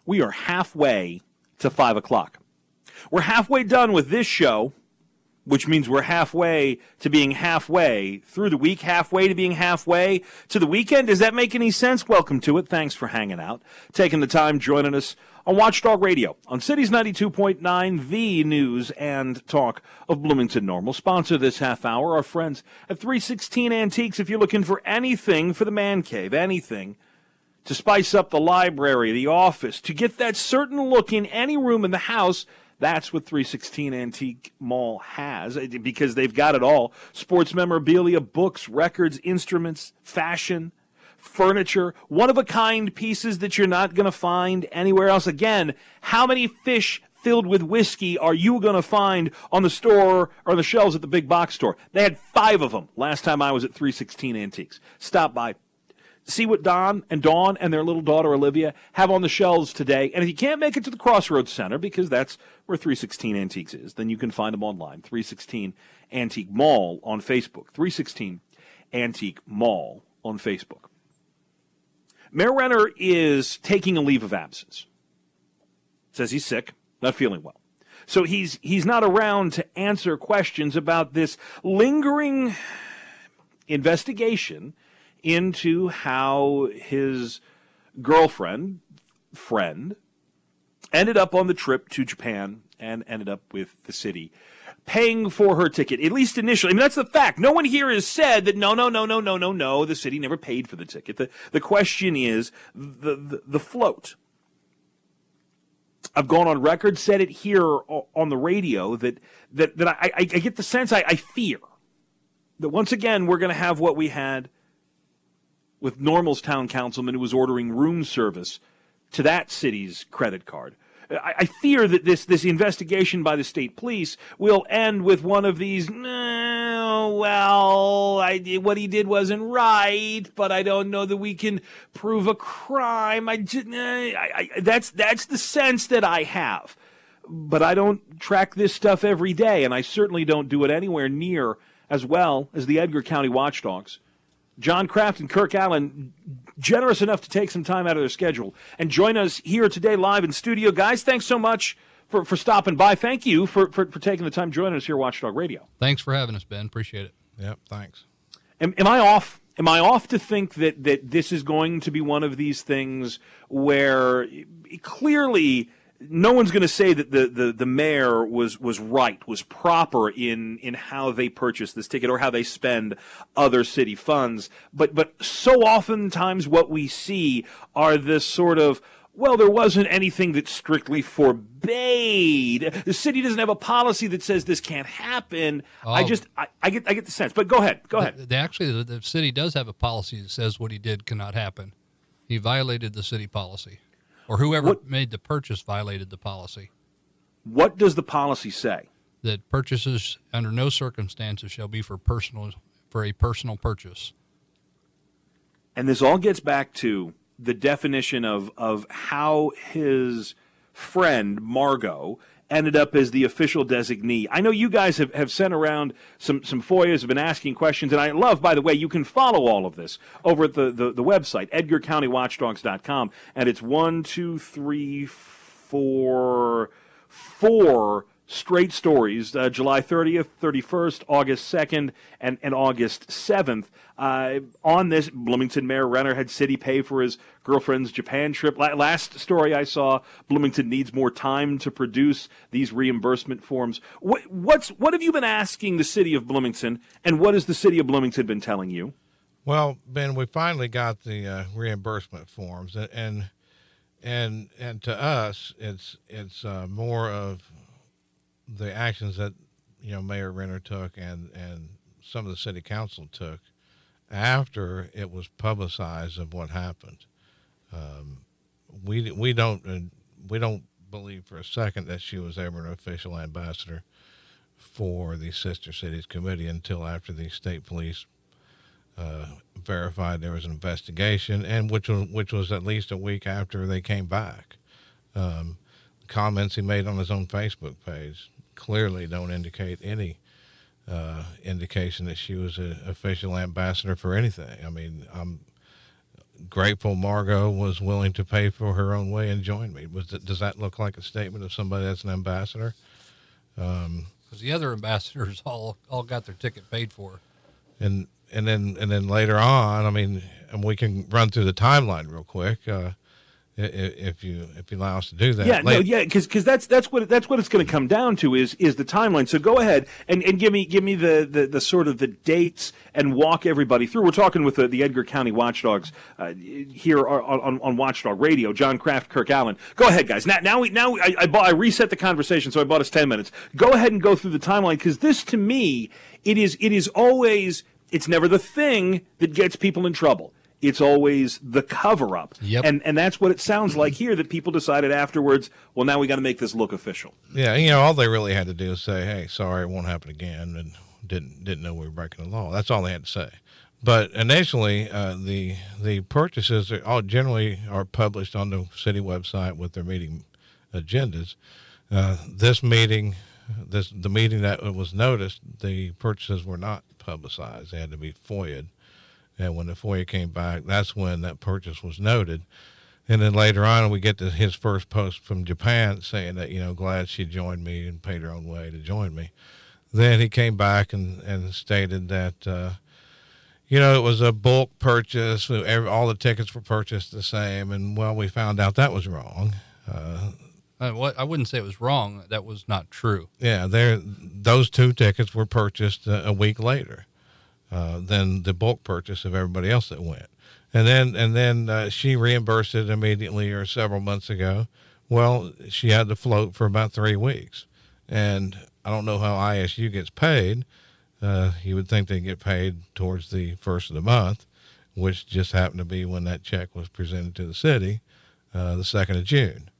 we are halfway to 5 o'clock. We're halfway done with this show, which means we're halfway to being halfway through the week, halfway to being halfway to the weekend. Does that make any sense? Welcome to it. Thanks for hanging out, taking the time, joining us on Watchdog Radio, on Cities 92.9, the news and talk of Bloomington Normal. Sponsor this half hour, our friends at 316 Antiques. If you're looking for anything for the man cave, anything to spice up the library, the office, to get that certain look in any room in the house, that's what 316 Antique Mall has, because they've got it all. Sports memorabilia, books, records, instruments, fashion, furniture, one-of-a-kind pieces that you're not going to find anywhere else. Again, how many fish filled with whiskey are you going to find on the store or the shelves at the big box store? They had 5 of them last time I was at 316 Antiques. Stop by. See what Don and Dawn and their little daughter Olivia have on the shelves today. And if you can't make it to the Crossroads Center, because that's where 316 Antiques is, then you can find them online. 316 Antique Mall on Facebook. 316 Antique Mall on Facebook. Mayor Renner is taking a leave of absence. Says he's sick, not feeling well. So he's not around to answer questions about this lingering investigation into how his friend, ended up on the trip to Japan and ended up with the city paying for her ticket, at least initially. I mean, that's the fact. No one here has said that no, the city never paid for the ticket. The question is the float. I've gone on record, said it here on the radio, that I get the sense, I fear that once again we're going to have what we had with Normal's town councilman who was ordering room service to that city's credit card. I fear that this investigation by the state police will end with one of these, what he did wasn't right, but I don't know that we can prove a crime. That's the sense that I have. But I don't track this stuff every day, and I certainly don't do it anywhere near as well as the Edgar County Watchdogs. John Kraft and Kirk Allen, generous enough to take some time out of their schedule and join us here today live in studio. Guys, thanks so much for stopping by. Thank you for taking the time joining us here at Watchdog Radio. Thanks for having us, Ben. Appreciate it. Yep, thanks. Am I off? Am I off to think that this is going to be one of these things where clearly no one's going to say that the mayor was right, was proper in how they purchase this ticket or how they spend other city funds. But so oftentimes what we see are this sort of, well, there wasn't anything that strictly forbade. The city doesn't have a policy that says this can't happen. I get the sense. But go ahead. Actually, the city does have a policy that says what he did cannot happen. He violated the city policy. Or whoever made the purchase violated the policy. What does the policy say? That purchases under no circumstances shall be for a personal purchase. And this all gets back to the definition of how his friend, Margot, ended up as the official designee. I know you guys have sent around some FOIAs, have been asking questions, and I love, by the way, you can follow all of this over at the website, EdgarCountyWatchdogs.com, and it's 4 straight stories, July 30th, 31st, August 2nd, and August 7th. On this, Bloomington Mayor Renner had city pay for his girlfriend's Japan trip. Last story I saw, Bloomington needs more time to produce these reimbursement forms. What have you been asking the city of Bloomington, and what has the city of Bloomington been telling you? Well, Ben, we finally got the reimbursement forms, and to us, it's more of the actions that Mayor Renner took and some of the city council took after it was publicized of what happened. We don't believe for a second that she was ever an official ambassador for the Sister Cities Committee until after the state police verified there was an investigation, and which was at least a week after they came back. Comments he made on his own Facebook page clearly don't indicate any indication that she was an official ambassador for anything. I mean, grateful Margot was willing to pay for her own way and join me. Does that look like a statement of somebody that's an ambassador? Because the other ambassadors all got their ticket paid for. And then later on, I mean, and we can run through the timeline real quick, if you allow us to do that. Yeah, because that's what it's going to come down to is the timeline. So go ahead and give me the sort of the dates and walk everybody through. We're talking with the Edgar County Watchdogs here on Watchdog Radio. John Kraft, Kirk Allen. Go ahead, guys. I reset the conversation, so I bought us 10 minutes. Go ahead and go through the timeline, because this, to me, it is always, it's never the thing that gets people in trouble. It's always the cover-up. Yep. And that's what it sounds like here, that people decided afterwards, well, now we got to make this look official. Yeah, all they really had to do is say, hey, sorry, it won't happen again, and didn't know we were breaking the law. That's all they had to say. But initially, the purchases generally are published on the city website with their meeting agendas. The meeting that was noticed, the purchases were not publicized. They had to be FOIA'd. And when the FOIA came back, that's when that purchase was noted. And then later on, we get to his first post from Japan saying that, glad she joined me and paid her own way to join me. Then he came back and stated that, it was a bulk purchase. All the tickets were purchased the same. And, well, we found out that was wrong. I wouldn't say it was wrong. That was not true. Yeah, those two tickets were purchased a week later. Than the bulk purchase of everybody else that went. And then she reimbursed it immediately or several months ago. Well, she had to float for about 3 weeks. And I don't know how ISU gets paid. You would think they get paid towards the first of the month, which just happened to be when that check was presented to the city, the 2nd of June.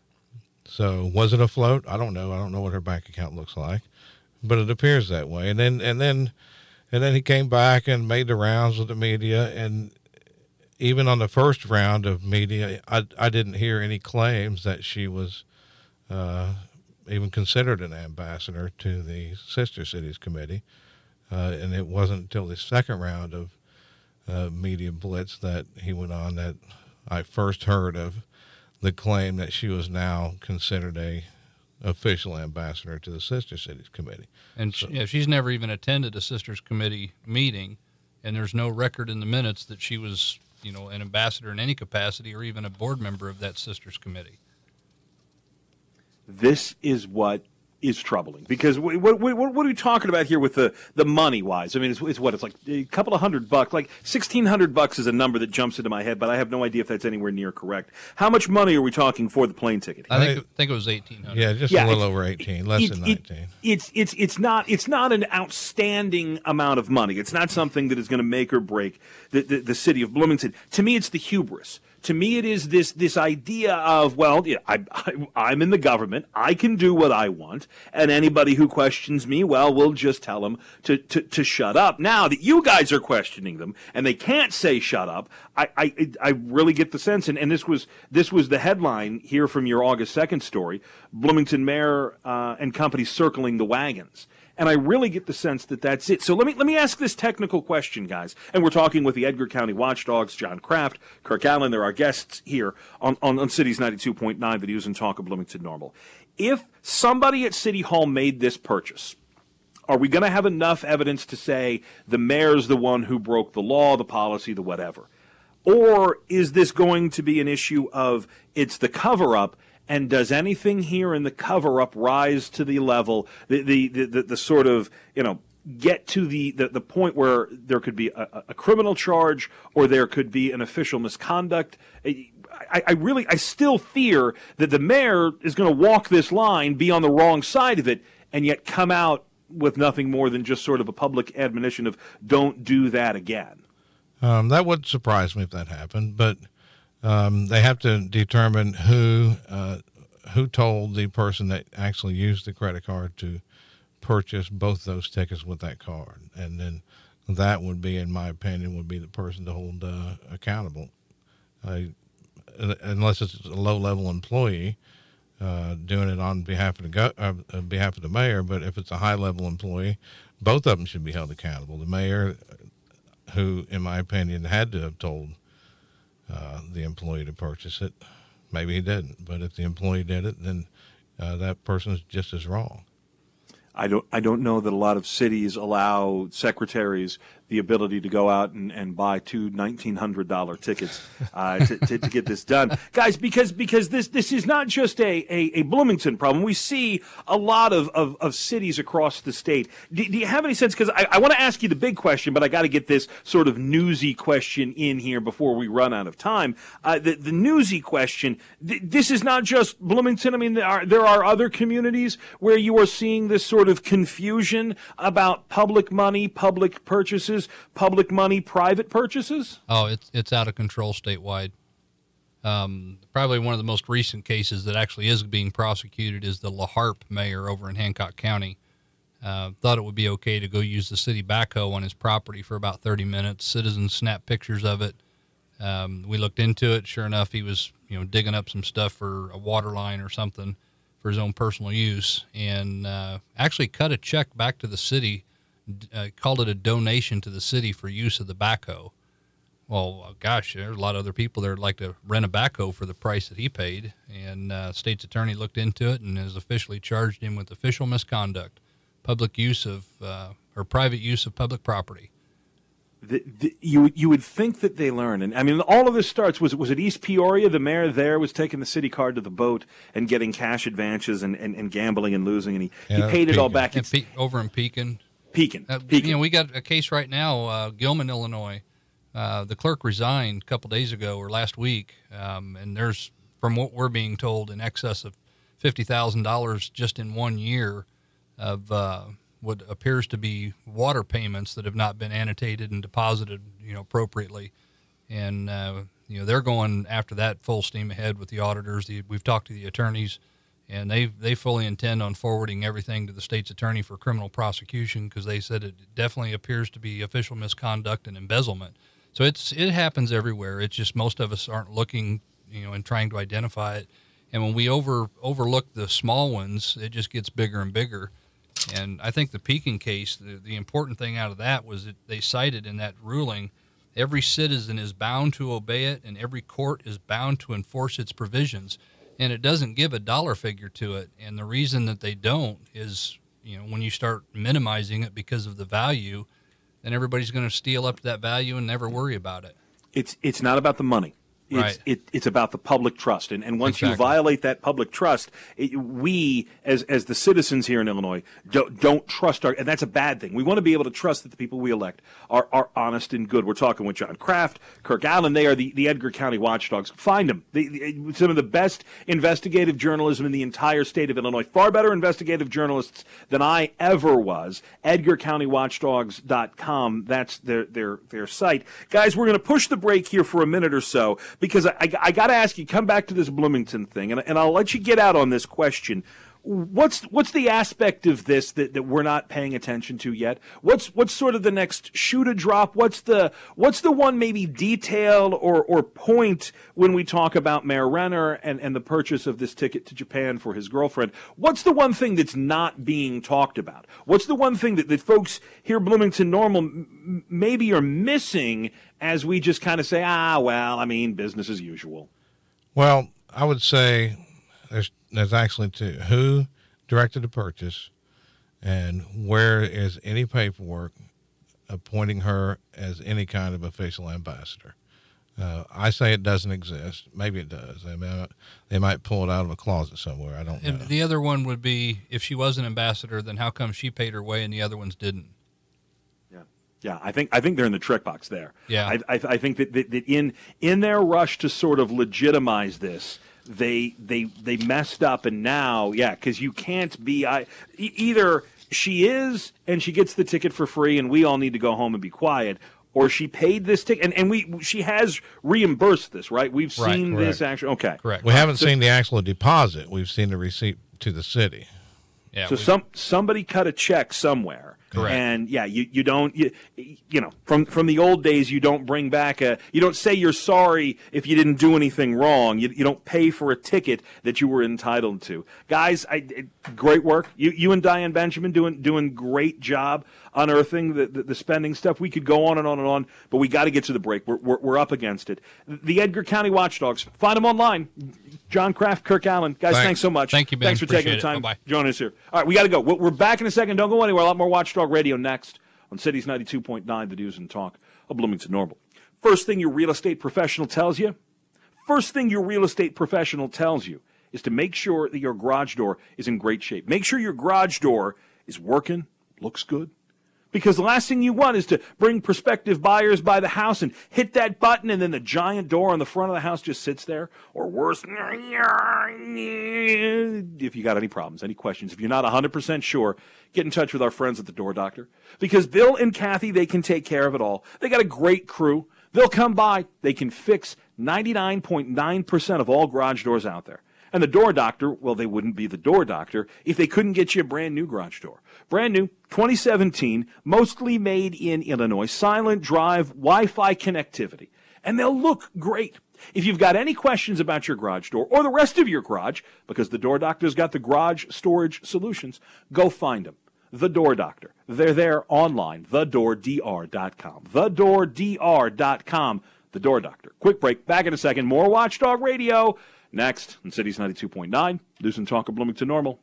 So was it a float? I don't know. I don't know what her bank account looks like, but it appears that way. And then he came back and made the rounds with the media. And even on the first round of media, I didn't hear any claims that she was even considered an ambassador to the Sister Cities Committee. And it wasn't until the second round of media blitz that he went on that I first heard of the claim that she was now considered a official ambassador to the Sister Cities Committee. And she's never even attended a Sisters Committee meeting, and there's no record in the minutes that she was, an ambassador in any capacity or even a board member of that Sisters Committee. This is what is troubling, because what are we talking about here with the money wise? I mean, it's like a couple of $100, like $1,600 is a number that jumps into my head, but I have no idea if that's anywhere near correct. How much money are we talking for the plane ticket? I think it was $1,800. Yeah, a little over 18, less than 19. It's not an outstanding amount of money. It's not something that is going to make or break the city of Bloomington. To me, it's the hubris. To me, it is this idea of, well, yeah, I'm in the government. I can do what I want. And anybody who questions me, well, we'll just tell them to shut up. Now that you guys are questioning them and they can't say shut up, I really get the sense. And this was the headline here from your August 2nd story, Bloomington Mayor and company circling the wagons. And I really get the sense that that's it. So let me ask this technical question, guys. And we're talking with the Edgar County Watchdogs, John Kraft, Kirk Allen. They're our guests here on Cities 92.9, the News and Talk of Bloomington Normal. If somebody at City Hall made this purchase, are we going to have enough evidence to say the mayor's the one who broke the law, the policy, the whatever? Or is this going to be an issue of it's the cover-up? And does anything here in the cover-up rise to the level, the sort of, get to the point where there could be a criminal charge or there could be an official misconduct? I still fear that the mayor is going to walk this line, be on the wrong side of it, and yet come out with nothing more than just sort of a public admonition of don't do that again. That would surprise me if that happened, but they have to determine who told the person that actually used the credit card to purchase both those tickets with that card. And then that would be, in my opinion, would be the person to hold accountable. Unless it's a low-level employee doing it on behalf of the mayor. But if it's a high-level employee, both of them should be held accountable. The mayor, who, in my opinion, had to have told the employee to purchase it. Maybe he didn't, but if the employee did it, then that person is just as wrong. I don't know that a lot of cities allow secretaries the ability to go out and buy two $1,900 tickets to get this done, guys. Because this is not just a Bloomington problem. We see a lot of cities across the state. Do you have any sense? Because I want to ask you the big question, but I got to get this sort of newsy question in here before we run out of time. The newsy question. This is not just Bloomington. I mean, there are other communities where you are seeing this sort of confusion about public money, public purchases, public money, private purchases? Oh, it's out of control statewide. Probably one of the most recent cases that actually is being prosecuted is the LaHarpe mayor over in Hancock County. Thought it would be okay to go use the city backhoe on his property for about 30 minutes. Citizens snapped pictures of it. We looked into it. Sure enough, he was digging up some stuff for a water line or something for his own personal use, and actually cut a check back to the city, called it a donation to the city for use of the backhoe. Well, gosh, there's a lot of other people that would like to rent a backhoe for the price that he paid, and state's attorney looked into it and has officially charged him with official misconduct, public use of or private use of public property. You would think that they learn, and I mean, all of this starts. Was it East Peoria? The mayor there was taking the city card to the boat and getting cash advances and gambling and losing, and he paid it all back. Over in Pekin. Pekin. We got a case right now, Gilman, Illinois. The clerk resigned a couple days ago or last week, and there's, from what we're being told, in excess of $50,000 just in 1 year of what appears to be water payments that have not been annotated and deposited, appropriately. And, they're going after that full steam ahead with the auditors. We've talked to the attorneys, and they fully intend on forwarding everything to the state's attorney for criminal prosecution, because they said it definitely appears to be official misconduct and embezzlement. So it happens everywhere. It's just most of us aren't looking, and trying to identify it. And when we overlook the small ones, it just gets bigger and bigger. And I think the Pekin case, the important thing out of that was that they cited in that ruling, every citizen is bound to obey it and every court is bound to enforce its provisions. And it doesn't give a dollar figure to it. And the reason that they don't is, when you start minimizing it because of the value, then everybody's going to steal up to that value and never worry about it. It's not about the money. It's about the public trust, and once you violate that public trust, we as the citizens here in Illinois don't trust and that's a bad thing. We want to be able to trust that the people we elect are honest and good. We're talking with John Kraft, Kirk Allen. They are the Edgar County watchdogs. Find them. Some of the best investigative journalism in the entire state of Illinois. Far better investigative journalists than I ever was. EdgarCountyWatchdogs.com. That's their site. Guys, we're going to push the break here for a minute or so, because I got to ask you, come back to this Bloomington thing, and I'll let you get out on this question. What's the aspect of this that we're not paying attention to yet? What's sort of the next shoe to drop? What's the one maybe detail or point when we talk about Mayor Renner and the purchase of this ticket to Japan for his girlfriend? What's the one thing that's not being talked about? What's the one thing that folks here Bloomington Normal maybe are missing as we just kind of say, business as usual? Well, I would say there's actually two: who directed the purchase, and where is any paperwork appointing her as any kind of official ambassador. I say it doesn't exist. Maybe it does. They might pull it out of a closet somewhere. I don't know. And the other one would be, if she was an ambassador, then how come she paid her way and the other ones didn't? Yeah, I think they're in the trick box there. Yeah, I think that in their rush to sort of legitimize this, they messed up, and now, because you can't be either she is and she gets the ticket for free, and we all need to go home and be quiet, or she paid this ticket, and she has reimbursed this, right? We've seen this actually. Okay, correct. We haven't seen the actual deposit. We've seen the receipt to the city. Yeah. So somebody cut a check somewhere. Correct. And yeah, you don't from the old days, you don't bring back you don't say you're sorry if you didn't do anything wrong. You don't pay for a ticket that you were entitled to. Guys, great work. You and Diane Benjamin doing great job unearthing the spending stuff. We could go on and on and on, but we got to get to the break. We're up against it. The Edgar County Watchdogs. Find them online. John Kraft, Kirk Allen. Guys, thanks so much. Thank you, Ben. Thanks for taking the Appreciate time. Bye-bye. Joining us here. All right, we got to go. We're back in a second. Don't go anywhere. A lot more Watchdog Radio next on Cities 92.9, the news and talk of Bloomington Normal. First thing your real estate professional tells you is to make sure that your garage door is in great shape. Make sure your garage door is working, looks good. Because the last thing you want is to bring prospective buyers by the house and hit that button, and then the giant door on the front of the house just sits there. Or worse, if you got any problems, any questions, if you're not 100% sure, get in touch with our friends at the Door Doctor. Because Bill and Kathy, they can take care of it all. They got a great crew. They'll come by. They can fix 99.9% of all garage doors out there. And the Door Doctor, well, they wouldn't be the Door Doctor if they couldn't get you a brand new garage door. Brand new, 2017, mostly made in Illinois, silent drive, Wi-Fi connectivity. And they'll look great. If you've got any questions about your garage door or the rest of your garage, because the Door Doctor's got the garage storage solutions, go find them. The Door Doctor. They're there online, thedoordr.com. Thedoordr.com. The Door Doctor. Quick break. Back in a second. More Watchdog Radio. Next, on Cities 92.9, News and Talk of Bloomington Normal.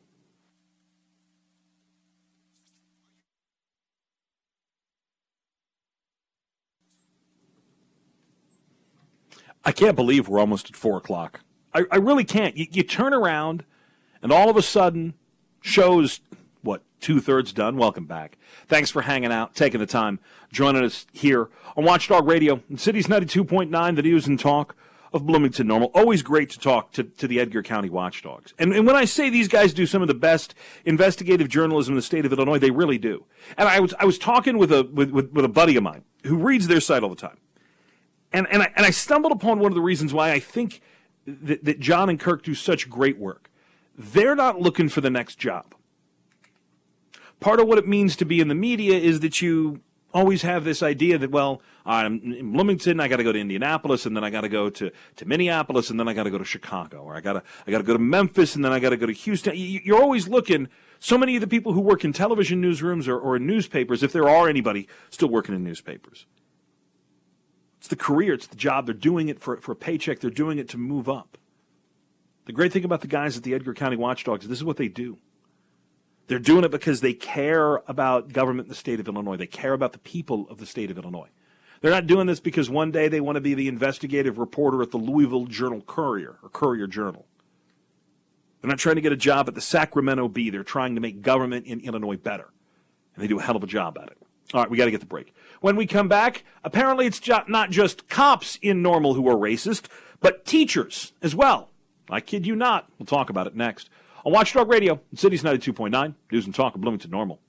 I can't believe we're almost at 4 o'clock. I really can't. You turn around, and all of a sudden, show's, 2/3 done? Welcome back. Thanks for hanging out, taking the time, joining us here on Watchdog Radio, in Cities 92.9, the News and Talk of Bloomington Normal. Always great to talk to the Edgar County Watchdogs. And when I say these guys do some of the best investigative journalism in the state of Illinois, they really do. And I was talking with a buddy of mine who reads their site all the time. And I stumbled upon one of the reasons why I think that John and Kirk do such great work. They're not looking for the next job. Part of what it means to be in the media is that you always have this idea that, well, I'm in Bloomington, I got to go to Indianapolis, and then I got to go to Minneapolis, and then I got to go to Chicago, or I got to go to Memphis, and then I got to go to Houston. You're always looking. So many of the people who work in television newsrooms or in newspapers, if there are anybody still working in newspapers, it's the career, it's the job. They're doing it for a paycheck. They're doing it to move up. The great thing about the guys at the Edgar County Watchdogs is this is what they do. They're doing it because they care about government in the state of Illinois. They care about the people of the state of Illinois. They're not doing this because one day they want to be the investigative reporter at the Louisville Journal-Courier or Courier-Journal. They're not trying to get a job at the Sacramento Bee. They're trying to make government in Illinois better. And they do a hell of a job at it. All right, we got to get the break. When we come back, apparently it's not just cops in Normal who are racist, but teachers as well. I kid you not. We'll talk about it next on Watchdog Radio, Cities 92.9, News and Talk of Bloomington Normal.